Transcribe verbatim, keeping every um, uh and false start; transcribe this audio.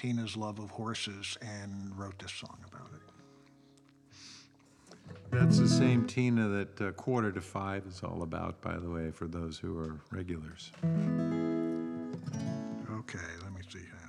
Tina's love of horses and wrote this song about it. That's the same Tina that uh, Quarter to Five is all about, by the way, for those who are regulars. Okay, let me see.